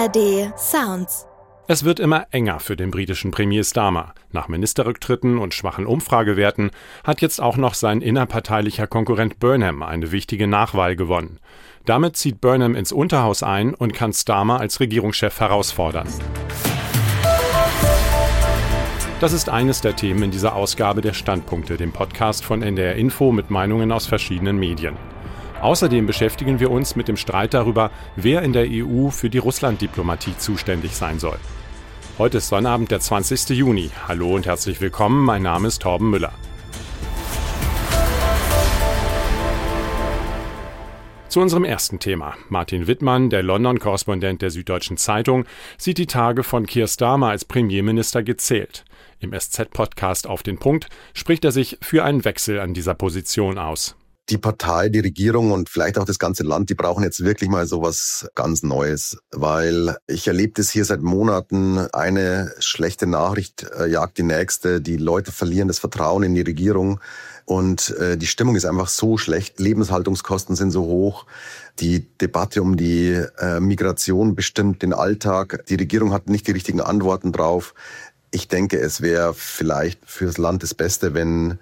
ARD Sounds. Es wird immer enger für den britischen Premier Starmer. Nach Ministerrücktritten und schwachen Umfragewerten hat jetzt auch noch sein innerparteilicher Konkurrent Burnham eine wichtige Nachwahl gewonnen. Damit zieht Burnham ins Unterhaus ein und kann Starmer als Regierungschef herausfordern. Das ist eines der Themen in dieser Ausgabe der Standpunkte, dem Podcast von NDR Info mit Meinungen aus verschiedenen Medien. Außerdem beschäftigen wir uns mit dem Streit darüber, wer in der EU für die Russlanddiplomatie zuständig sein soll. Heute ist Sonnabend, der 20. Juni. Hallo und herzlich willkommen, mein Name ist Torben Müller. Zu unserem ersten Thema. Martin Wittmann, der London-Korrespondent der Süddeutschen Zeitung, sieht die Tage von Keir Starmer als Premierminister gezählt. Im SZ-Podcast Auf den Punkt spricht er sich für einen Wechsel an dieser Position aus. Die Partei, die Regierung und vielleicht auch das ganze Land, die brauchen jetzt wirklich mal sowas ganz Neues, weil ich erlebe das hier seit Monaten. Eine schlechte Nachricht jagt die nächste. Die Leute verlieren das Vertrauen in die Regierung und die Stimmung ist einfach so schlecht. Lebenshaltungskosten sind so hoch. Die Debatte um die Migration bestimmt den Alltag. Die Regierung hat nicht die richtigen Antworten drauf. Ich denke, es wäre vielleicht fürs Land das Beste, wenn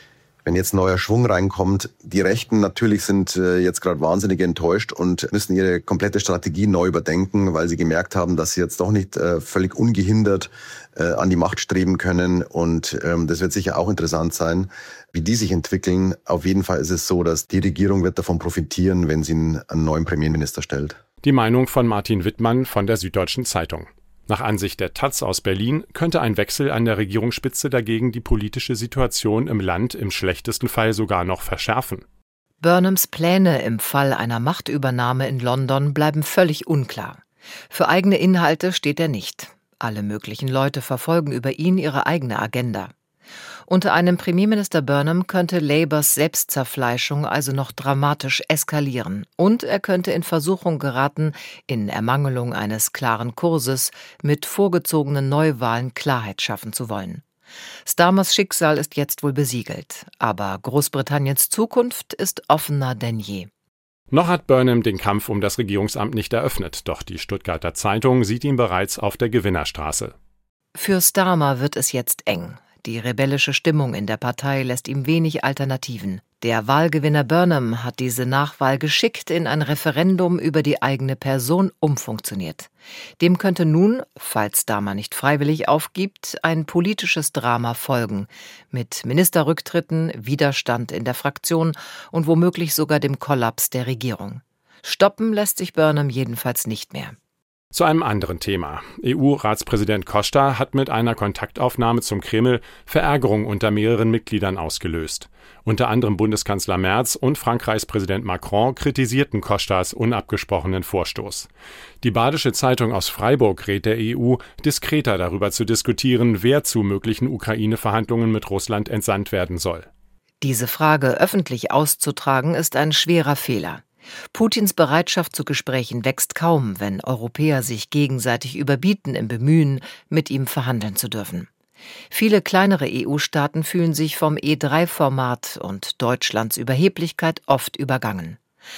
jetzt neuer Schwung reinkommt. Die Rechten natürlich sind jetzt gerade wahnsinnig enttäuscht und müssen ihre komplette Strategie neu überdenken, weil sie gemerkt haben, dass sie jetzt doch nicht völlig ungehindert an die Macht streben können. Und das wird sicher auch interessant sein, wie die sich entwickeln. Auf jeden Fall ist es so, dass die Regierung wird davon profitieren, wenn sie einen neuen Premierminister stellt. Die Meinung von Martin Wittmann von der Süddeutschen Zeitung. Nach Ansicht der taz aus Berlin könnte ein Wechsel an der Regierungsspitze dagegen die politische Situation im Land im schlechtesten Fall sogar noch verschärfen. Burnhams Pläne im Fall einer Machtübernahme in London bleiben völlig unklar. Für eigene Inhalte steht er nicht. Alle möglichen Leute verfolgen über ihn ihre eigene Agenda. Unter einem Premierminister Burnham könnte Labours Selbstzerfleischung also noch dramatisch eskalieren. Und er könnte in Versuchung geraten, in Ermangelung eines klaren Kurses mit vorgezogenen Neuwahlen Klarheit schaffen zu wollen. Starmers Schicksal ist jetzt wohl besiegelt. Aber Großbritanniens Zukunft ist offener denn je. Noch hat Burnham den Kampf um das Regierungsamt nicht eröffnet, doch die Stuttgarter Zeitung sieht ihn bereits auf der Gewinnerstraße. Für Starmer wird es jetzt eng. Die rebellische Stimmung in der Partei lässt ihm wenig Alternativen. Der Wahlgewinner Burnham hat diese Nachwahl geschickt in ein Referendum über die eigene Person umfunktioniert. Dem könnte nun, falls Starmer nicht freiwillig aufgibt, ein politisches Drama folgen, mit Ministerrücktritten, Widerstand in der Fraktion und womöglich sogar dem Kollaps der Regierung. Stoppen lässt sich Burnham jedenfalls nicht mehr. Zu einem anderen Thema. EU-Ratspräsident Costa hat mit einer Kontaktaufnahme zum Kreml Verärgerung unter mehreren Mitgliedern ausgelöst. Unter anderem Bundeskanzler Merz und Frankreichs Präsident Macron kritisierten Costas unabgesprochenen Vorstoß. Die Badische Zeitung aus Freiburg rät der EU, diskreter darüber zu diskutieren, wer zu möglichen Ukraine-Verhandlungen mit Russland entsandt werden soll. Diese Frage öffentlich auszutragen, ist ein schwerer Fehler. Putins Bereitschaft zu Gesprächen wächst kaum, wenn Europäer sich gegenseitig überbieten im Bemühen, mit ihm verhandeln zu dürfen. Viele kleinere EU-Staaten fühlen sich vom E3-Format und Deutschlands Überheblichkeit oft übergangen.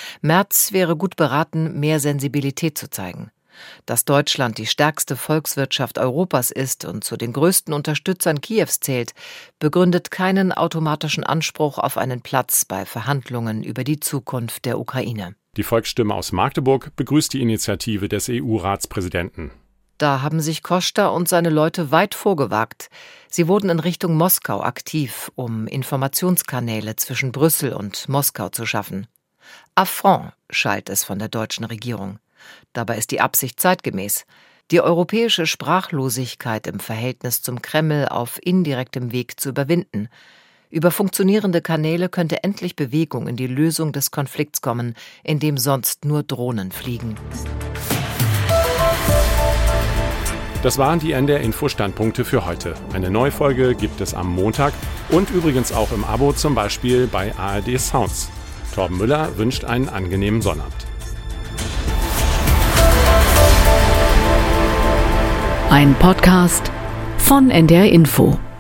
Merz wäre gut beraten, mehr Sensibilität zu zeigen. Dass Deutschland die stärkste Volkswirtschaft Europas ist und zu den größten Unterstützern Kiews zählt, begründet keinen automatischen Anspruch auf einen Platz bei Verhandlungen über die Zukunft der Ukraine. Die Volksstimme aus Magdeburg begrüßt die Initiative des EU-Ratspräsidenten. Da haben sich Costa und seine Leute weit vorgewagt. Sie wurden in Richtung Moskau aktiv, um Informationskanäle zwischen Brüssel und Moskau zu schaffen. Affront schallt es von der deutschen Regierung. Dabei ist die Absicht zeitgemäß. Die europäische Sprachlosigkeit im Verhältnis zum Kreml auf indirektem Weg zu überwinden. Über funktionierende Kanäle könnte endlich Bewegung in die Lösung des Konflikts kommen, in dem sonst nur Drohnen fliegen. Das waren die NDR-Info-Standpunkte für heute. Eine neue Folge gibt es am Montag und übrigens auch im Abo, zum Beispiel bei ARD Sounds. Torben Müller wünscht einen angenehmen Sonnabend. Ein Podcast von NDR Info.